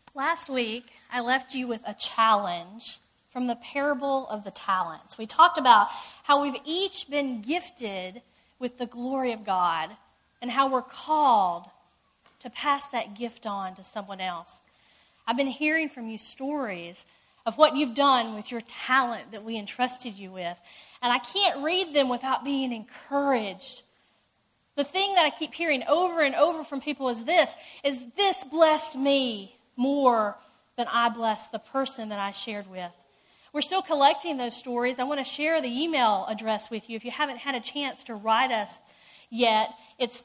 Last week, I left you with a challenge from the parable of the talents. We talked about how we've each been gifted with the glory of God and how we're called to pass that gift on to someone else. I've been hearing from you stories of what you've done with your talent that we entrusted you with, and I can't read them without being encouraged. The thing that I keep hearing over and over from people is this blessed me more than I blessed the person that I shared with. We're still collecting those stories. I want to share the email address with you. If you haven't had a chance to write us yet, it's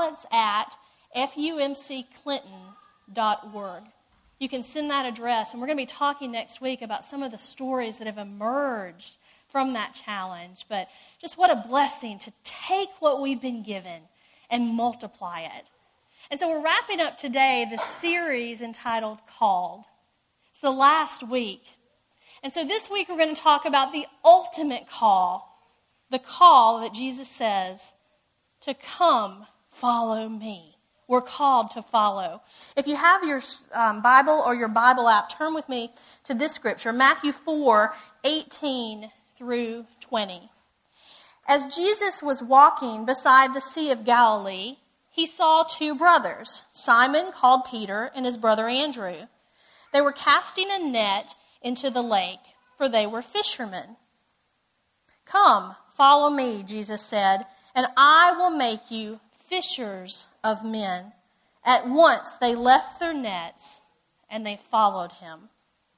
talents@fumcclinton.org. You can send that address, and we're going to be talking next week about some of the stories that have emerged from that challenge. But just what a blessing to take what we've been given and multiply it. And so we're wrapping up today the series entitled Called. It's the last week. And so this week we're going to talk about the ultimate call, the call that Jesus says to come follow me. We're called to follow. If you have your Bible or your Bible app, turn with me to this scripture, Matthew 4:18 through 20. As Jesus was walking beside the Sea of Galilee, he saw two brothers, Simon called Peter and his brother Andrew. They were casting a net into the lake, for they were fishermen. "Come, follow me," Jesus said, "and I will make you fishers of men." At once they left their nets and they followed him.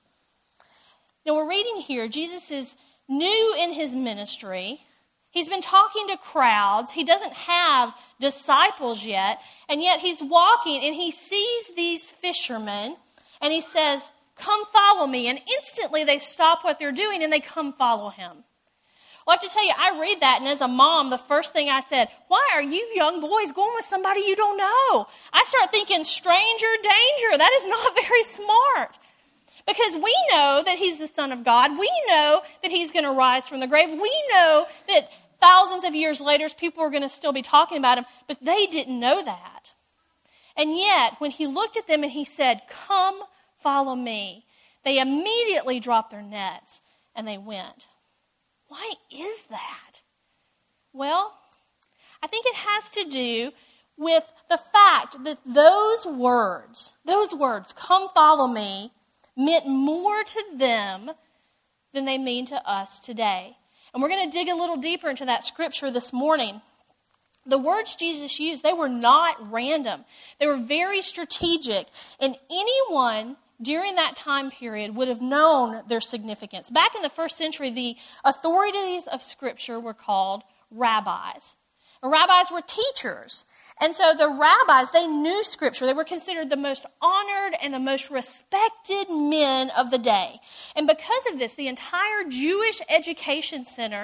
Now we're reading here, Jesus is new in his ministry. He's been talking to crowds. He doesn't have disciples yet, and yet he's walking and he sees these fishermen and he says, "Come follow me." And instantly they stop what they're doing and they come follow him. Well, I have to tell you, I read that, and as a mom, the first thing I said, why are you young boys going with somebody you don't know? I start thinking, stranger danger. That is not very smart. Because we know that he's the Son of God. We know that he's going to rise from the grave. We know that thousands of years later, people are going to still be talking about him, but they didn't know that. And yet, when he looked at them and he said, "Come, follow me," they immediately dropped their nets and they went. Why is that? Well, I think it has to do with the fact that those words, "Come follow me," meant more to them than they mean to us today. And we're going to dig a little deeper into that scripture this morning. The words Jesus used, they were not random. They were very strategic. And anyone during that time period would have known their significance. Back in the first century, the authorities of Scripture were called rabbis. And rabbis were teachers. And so the rabbis, they knew Scripture. They were considered the most honored and the most respected men of the day. And because of this, the entire Jewish education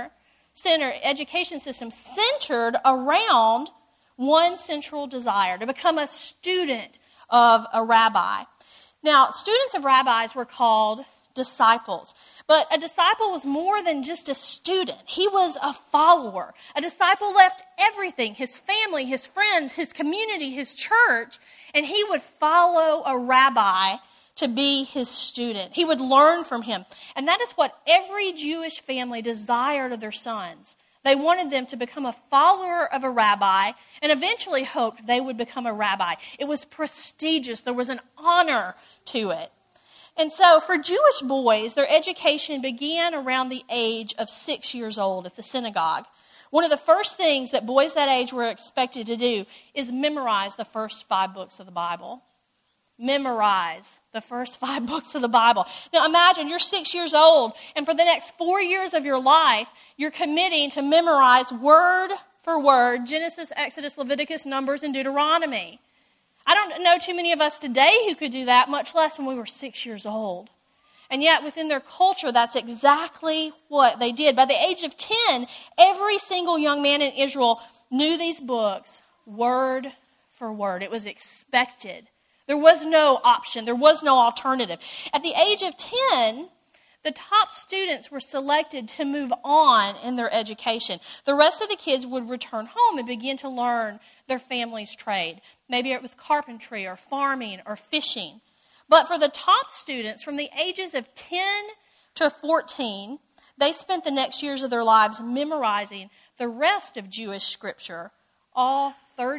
system centered around one central desire, to become a student of a rabbi. Now, students of rabbis were called disciples. But a disciple was more than just a student. He was a follower. A disciple left everything, his family, his friends, his community, his church, and he would follow a rabbi to be his student. He would learn from him. And that is what every Jewish family desired of their sons. They wanted them to become a follower of a rabbi and eventually hoped they would become a rabbi. It was prestigious. There was an honor to it. And so for Jewish boys, their education began around the age of 6 years old at the synagogue. One of the first things that boys that age were expected to do is memorize the first 5 books of the Bible. Memorize the first 5 books of the Bible. Now imagine you're 6 years old, and for the next 4 years of your life, you're committing to memorize word for word Genesis, Exodus, Leviticus, Numbers, and Deuteronomy. I don't know too many of us today who could do that, much less when we were 6 years old. And yet within their culture, that's exactly what they did. By the age of 10, every single young man in Israel knew these books word for word. It was expected. There was no option. There was no alternative. At the age of 10, the top students were selected to move on in their education. The rest of the kids would return home and begin to learn their family's trade. Maybe it was carpentry or farming or fishing. But for the top students, from the ages of 10 to 14, they spent the next years of their lives memorizing the rest of Jewish scripture, all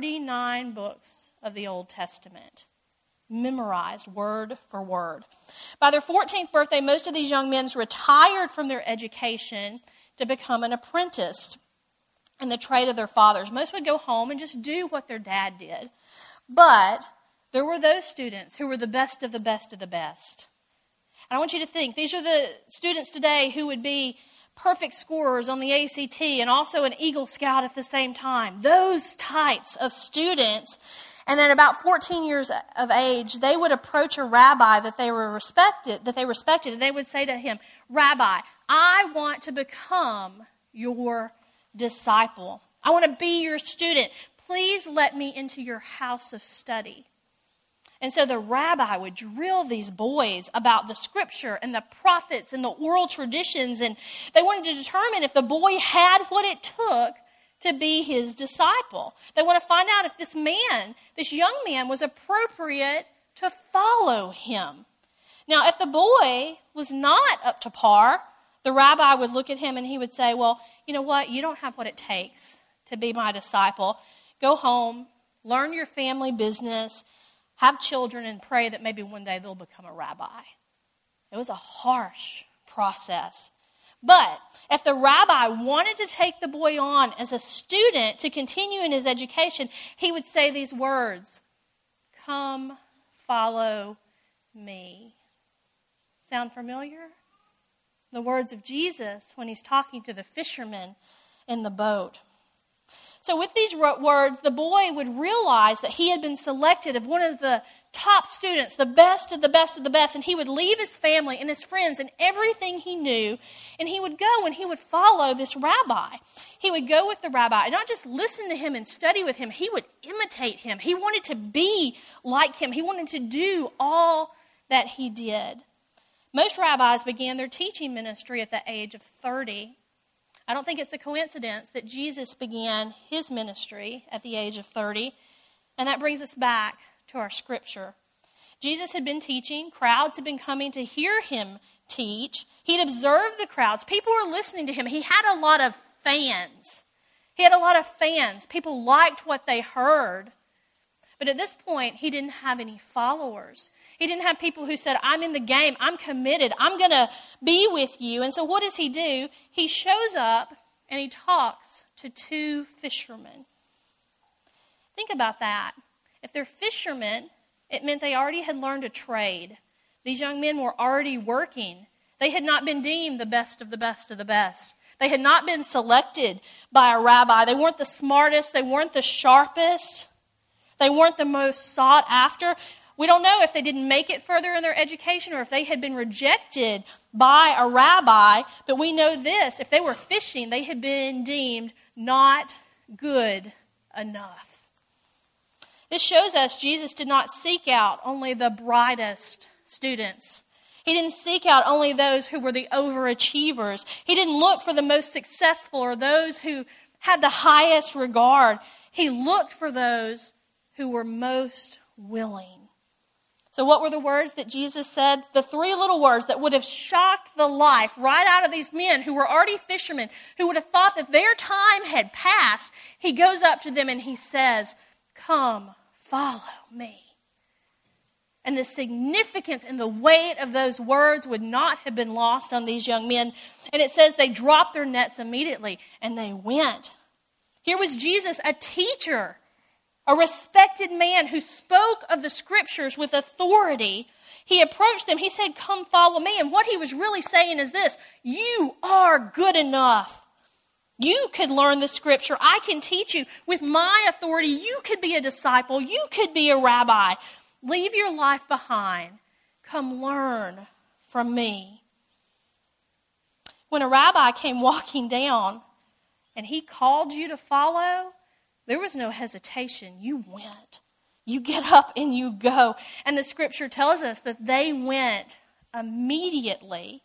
39 books of the Old Testament, memorized word for word. By their 14th birthday, most of these young men retired from their education to become an apprentice in the trade of their fathers. Most would go home and just do what their dad did. But there were those students who were the best of the best of the best. And I want you to think, these are the students today who would be perfect scorers on the ACT and also an Eagle Scout at the same time. Those types of students. And then about 14 years of age, they would approach a rabbi that they respected, and they would say to him, "Rabbi, I want to become your disciple. I want to be your student. Please let me into your house of study." And so the rabbi would drill these boys about the scripture and the prophets and the oral traditions, and they wanted to determine if the boy had what it took to be his disciple. They want to find out if this young man, was appropriate to follow him. Now, if the boy was not up to par, the rabbi would look at him and he would say, "Well, you know what? You don't have what it takes to be my disciple. Go home, learn your family business, have children, and pray that maybe one day they'll become a rabbi." It was a harsh process. But if the rabbi wanted to take the boy on as a student to continue in his education, he would say these words, "Come, follow me." Sound familiar? The words of Jesus when he's talking to the fishermen in the boat. So with these words, the boy would realize that he had been selected as one of the top students, the best of the best of the best, and he would leave his family and his friends and everything he knew, and he would go and he would follow this rabbi. He would go with the rabbi and not just listen to him and study with him, he would imitate him. He wanted to be like him. He wanted to do all that he did. Most rabbis began their teaching ministry at the age of 30. I don't think it's a coincidence that Jesus began his ministry at the age of 30. And that brings us back to our scripture. Jesus had been teaching. Crowds had been coming to hear him teach. He'd observed the crowds. People were listening to him. He had a lot of fans. People liked what they heard. But at this point, he didn't have any followers. He didn't have people who said, "I'm in the game, I'm committed, I'm going to be with you." And so what does he do? He shows up and he talks to two fishermen. Think about that. If they're fishermen, it meant they already had learned a trade. These young men were already working. They had not been deemed the best of the best of the best. They had not been selected by a rabbi. They weren't the smartest. They weren't the sharpest. They weren't the most sought after. We don't know if they didn't make it further in their education or if they had been rejected by a rabbi, but we know this. If they were fishing, they had been deemed not good enough. This shows us Jesus did not seek out only the brightest students. He didn't seek out only those who were the overachievers. He didn't look for the most successful or those who had the highest regard. He looked for those who were most willing. So what were the words that Jesus said? The three little words that would have shocked the life right out of these men who were already fishermen, who would have thought that their time had passed. He goes up to them and he says, "Come, follow me." And the significance and the weight of those words would not have been lost on these young men. And it says they dropped their nets immediately and they went. Here was Jesus, a teacher, a respected man who spoke of the scriptures with authority. He approached them. He said, "Come follow me." And what he was really saying is this: you are good enough. You could learn the scripture. I can teach you. With my authority, you could be a disciple. You could be a rabbi. Leave your life behind. Come learn from me. When a rabbi came walking down and he called you to follow, there was no hesitation. You went. You get up and you go. And the scripture tells us that they went immediately.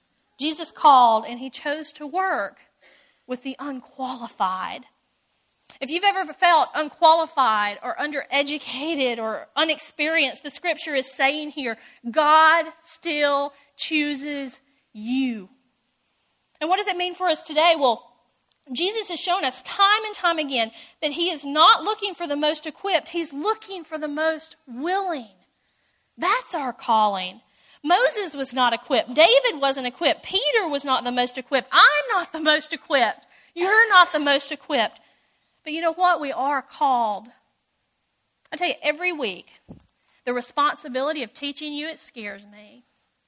Jesus called and he chose to work with the unqualified. If you've ever felt unqualified or undereducated or unexperienced, the scripture is saying here, God still chooses you. And what does it mean for us today? Well, Jesus has shown us time and time again that he is not looking for the most equipped. He's looking for the most willing. That's our calling. Moses was not equipped. David wasn't equipped. Peter was not the most equipped. I'm not the most equipped. You're not the most equipped. But you know what? We are called. I tell you, every week, the responsibility of teaching you, it scares me.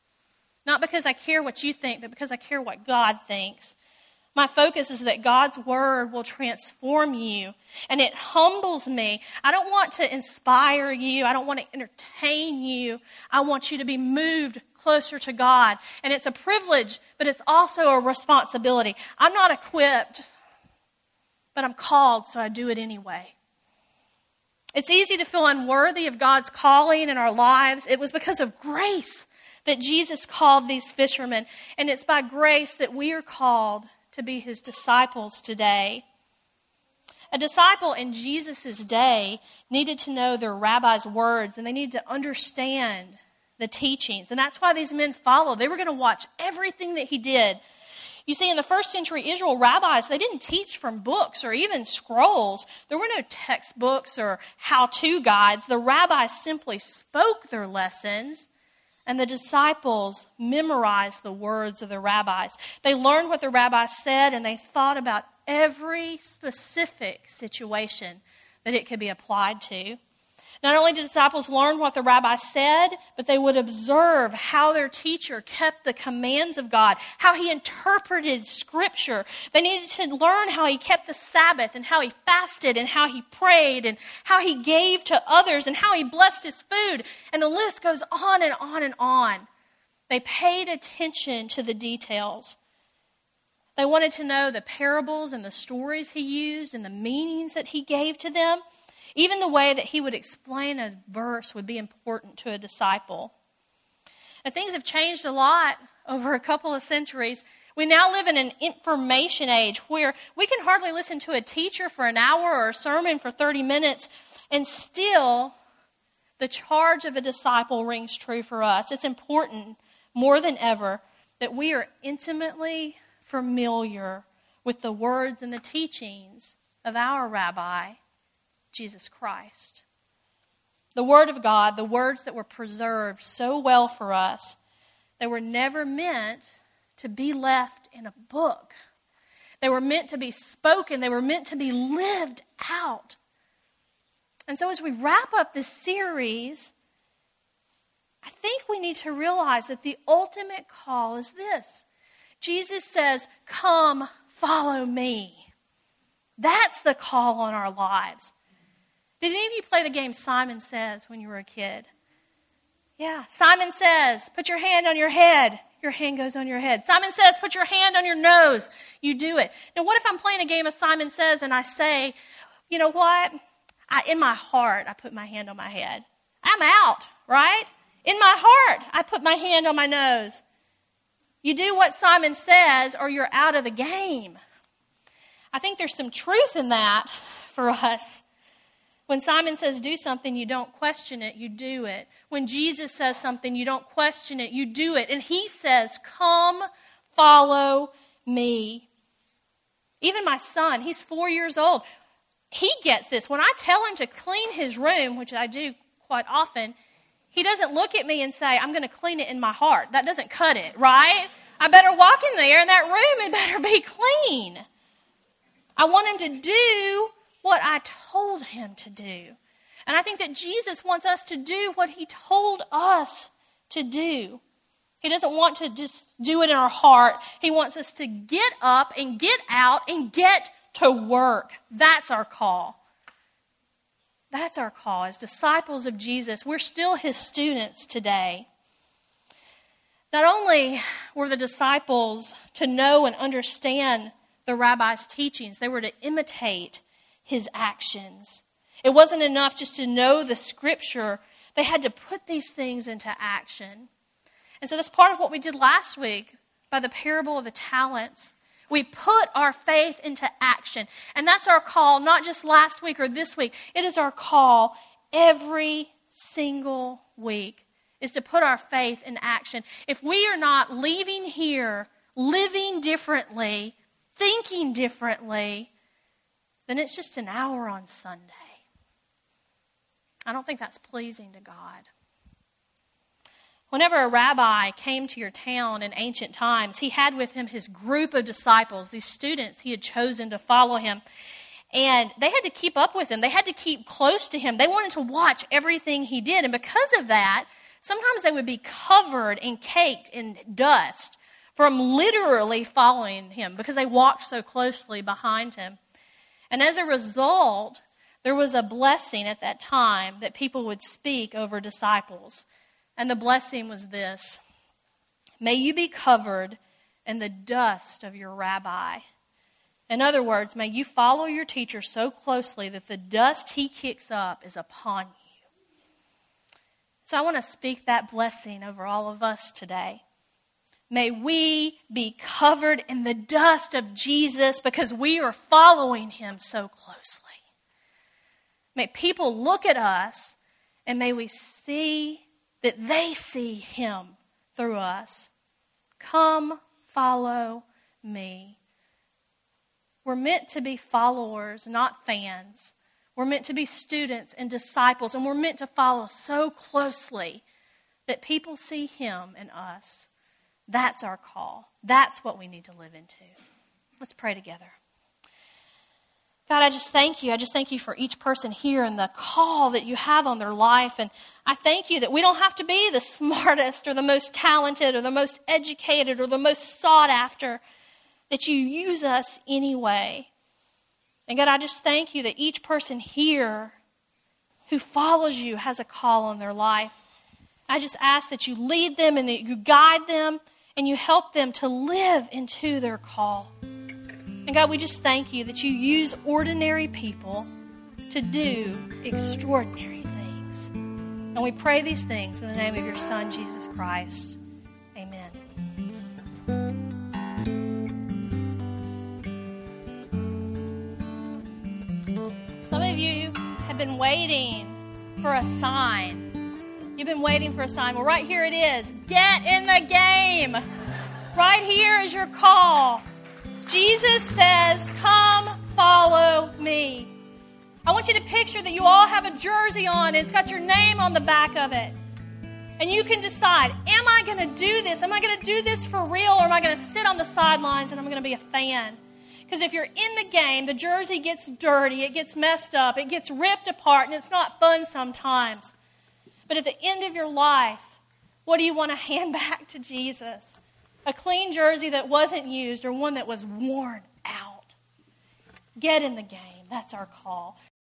Not because I care what you think, but because I care what God thinks. My focus is that God's word will transform you, and it humbles me. I don't want to inspire you. I don't want to entertain you. I want you to be moved closer to God. And it's a privilege, but it's also a responsibility. I'm not equipped, but I'm called, so I do it anyway. It's easy to feel unworthy of God's calling in our lives. It was because of grace that Jesus called these fishermen, and it's by grace that we are called to be his disciples today. A disciple in Jesus' day needed to know their rabbi's words, and they needed to understand the teachings. And that's why these men followed. They were going to watch everything that he did. You see, in the first century Israel, rabbis, they didn't teach from books or even scrolls. There were no textbooks or how-to guides. The rabbis simply spoke their lessons, and the disciples memorized the words of the rabbis. They learned what the rabbis said, and they thought about every specific situation that it could be applied to. Not only did disciples learn what the rabbi said, but they would observe how their teacher kept the commands of God, how he interpreted Scripture. They needed to learn how he kept the Sabbath and how he fasted and how he prayed and how he gave to others and how he blessed his food. And the list goes on and on and on. They paid attention to the details. They wanted to know the parables and the stories he used and the meanings that he gave to them. Even the way that he would explain a verse would be important to a disciple. And things have changed a lot over a couple of centuries. We now live in an information age where we can hardly listen to a teacher for an hour or a sermon for 30 minutes, and still the charge of a disciple rings true for us. It's important more than ever that we are intimately familiar with the words and the teachings of our rabbi, Jesus Christ. The Word of God, the words that were preserved so well for us, they were never meant to be left in a book. They were meant to be spoken. They were meant to be lived out. And so as we wrap up this series, I think we need to realize that the ultimate call is this. Jesus says, "Come, follow me." That's the call on our lives. Did any of you play the game Simon Says when you were a kid? Yeah. Simon Says, put your hand on your head. Your hand goes on your head. Simon Says, put your hand on your nose. You do it. Now, what if I'm playing a game of Simon Says and I say, you know what? In my heart, I put my hand on my head. I'm out, right? In my heart, I put my hand on my nose. You do what Simon says or you're out of the game. I think there's some truth in that for us. When Simon says do something, you don't question it, you do it. When Jesus says something, you don't question it, you do it. And he says, "Come, follow me." Even my son, he's 4 years old. He gets this. When I tell him to clean his room, which I do quite often, he doesn't look at me and say, "I'm going to clean it in my heart." That doesn't cut it, right? I better walk in there in that room, it better be clean. I want him to do what I told him to do. And I think that Jesus wants us to do what he told us to do. He doesn't want to just do it in our heart. He wants us to get up and get out and get to work. That's our call. That's our call. As disciples of Jesus, we're still his students today. Not only were the disciples to know and understand the rabbi's teachings, they were to imitate his actions. It wasn't enough just to know the Scripture. They had to put these things into action. And so that's part of what we did last week by the parable of the talents. We put our faith into action. And that's our call, not just last week or this week. It is our call every single week, is to put our faith in action. If we are not leaving here, living differently, thinking differently, then it's just an hour on Sunday. I don't think that's pleasing to God. Whenever a rabbi came to your town in ancient times, he had with him his group of disciples, these students he had chosen to follow him. And they had to keep up with him. They had to keep close to him. They wanted to watch everything he did. And because of that, sometimes they would be covered and caked in dust from literally following him because they walked so closely behind him. And as a result, there was a blessing at that time that people would speak over disciples. And the blessing was this: may you be covered in the dust of your rabbi. In other words, may you follow your teacher so closely that the dust he kicks up is upon you. So I want to speak that blessing over all of us today. May we be covered in the dust of Jesus because we are following him so closely. May people look at us and may we see that they see him through us. Come, follow me. We're meant to be followers, not fans. We're meant to be students and disciples, and we're meant to follow so closely that people see him in us. That's our call. That's what we need to live into. Let's pray together. God, I just thank you. I just thank you for each person here and the call that you have on their life. And I thank you that we don't have to be the smartest or the most talented or the most educated or the most sought after, that you use us anyway. And God, I just thank you that each person here who follows you has a call on their life. I just ask that you lead them and that you guide them and you help them to live into their call. And God, we just thank you that you use ordinary people to do extraordinary things. And we pray these things in the name of your Son, Jesus Christ. Amen. Some of you have been waiting for a sign. You've been waiting for a sign. Well, right here it is. Get in the game. Right here is your call. Jesus says, come follow me. I want you to picture that you all have a jersey on and it's got your name on the back of it. And you can decide, am I going to do this? Am I going to do this for real, or am I going to sit on the sidelines and I'm going to be a fan? Because if you're in the game, the jersey gets dirty, it gets messed up, it gets ripped apart, and it's not fun sometimes. But at the end of your life, what do you want to hand back to Jesus? A clean jersey that wasn't used or one that was worn out. Get in the game. That's our call.